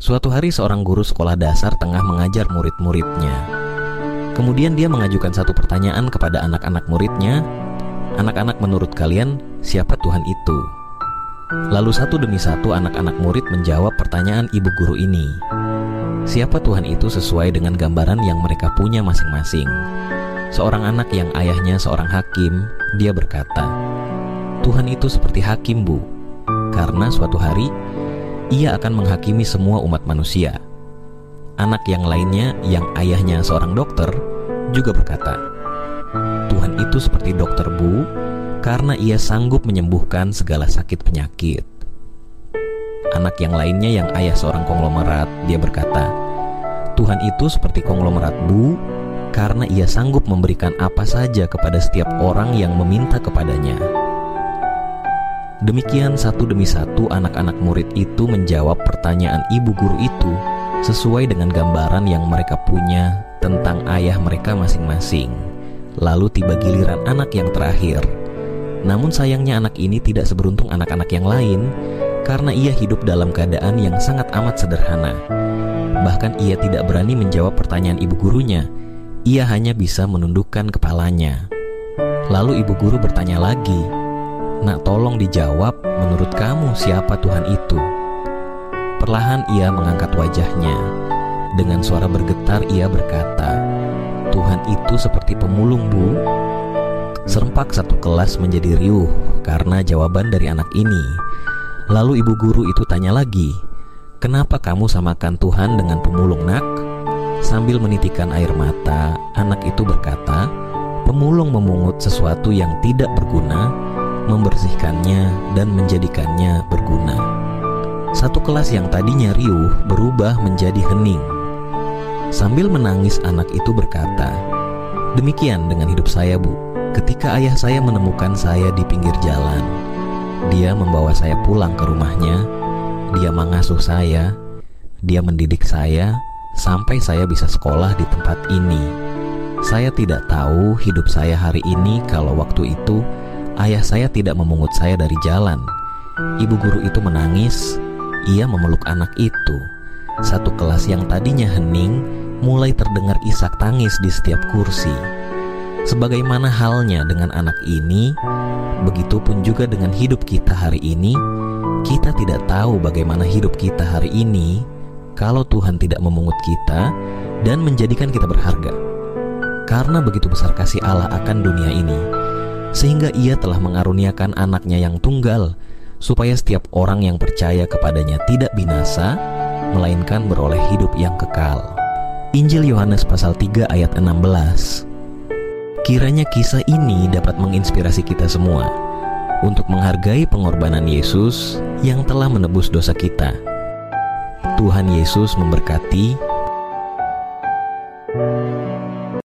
Suatu hari seorang guru sekolah dasar tengah mengajar murid-muridnya. Kemudian dia mengajukan satu pertanyaan kepada anak-anak muridnya. Anak-anak, menurut kalian siapa Tuhan itu? Lalu satu demi satu anak-anak murid menjawab pertanyaan ibu guru ini. Siapa Tuhan itu sesuai dengan gambaran yang mereka punya masing-masing. Seorang anak yang ayahnya seorang hakim, dia berkata, Tuhan itu seperti hakim, Bu, karena suatu hari Ia akan menghakimi semua umat manusia. Anak yang lainnya yang ayahnya seorang dokter juga berkata, Tuhan itu seperti dokter, Bu, karena Ia sanggup menyembuhkan segala sakit penyakit. Anak yang lainnya yang ayah seorang konglomerat, dia berkata, Tuhan itu seperti konglomerat, Bu, karena Ia sanggup memberikan apa saja kepada setiap orang yang meminta kepadanya. Demikian satu demi satu anak-anak murid itu menjawab pertanyaan ibu guru itu sesuai dengan gambaran yang mereka punya tentang ayah mereka masing-masing. Lalu tiba giliran anak yang terakhir. Namun sayangnya anak ini tidak seberuntung anak-anak yang lain, karena ia hidup dalam keadaan yang sangat amat sederhana. Bahkan ia tidak berani menjawab pertanyaan ibu gurunya. Ia hanya bisa menundukkan kepalanya. Lalu ibu guru bertanya lagi, Nak, tolong dijawab, menurut kamu siapa Tuhan itu? Perlahan ia mengangkat wajahnya. Dengan suara bergetar ia berkata, Tuhan itu seperti pemulung, Bu. Serempak satu kelas menjadi riuh karena jawaban dari anak ini. Lalu ibu guru itu tanya lagi, Kenapa kamu samakan Tuhan dengan pemulung, Nak? Sambil menitikan air mata, anak itu berkata, Pemulung memungut sesuatu yang tidak berguna, membersihkannya dan menjadikannya berguna. Satu kelas yang tadinya riuh berubah menjadi hening. Sambil menangis anak itu berkata, Demikian dengan hidup saya, Bu. Ketika ayah saya menemukan saya di pinggir jalan, dia membawa saya pulang ke rumahnya. Dia mengasuh saya, dia mendidik saya sampai saya bisa sekolah di tempat ini. Saya tidak tahu hidup saya hari ini kalau waktu itu ayah saya tidak memungut saya dari jalan. Ibu guru itu menangis. Ia memeluk anak itu. Satu kelas yang tadinya hening mulai terdengar isak tangis di setiap kursi. Sebagaimana halnya dengan anak ini, begitupun juga dengan hidup kita hari ini. Kita tidak tahu bagaimana hidup kita hari ini kalau Tuhan tidak memungut kita dan menjadikan kita berharga. Karena begitu besar kasih Allah akan dunia ini, sehingga Ia telah mengaruniakan anaknya yang tunggal, supaya setiap orang yang percaya kepadanya tidak binasa, melainkan beroleh hidup yang kekal. Injil Yohanes pasal 3 ayat 16. Kiranya kisah ini dapat menginspirasi kita semua untuk menghargai pengorbanan Yesus yang telah menebus dosa kita. Tuhan Yesus memberkati.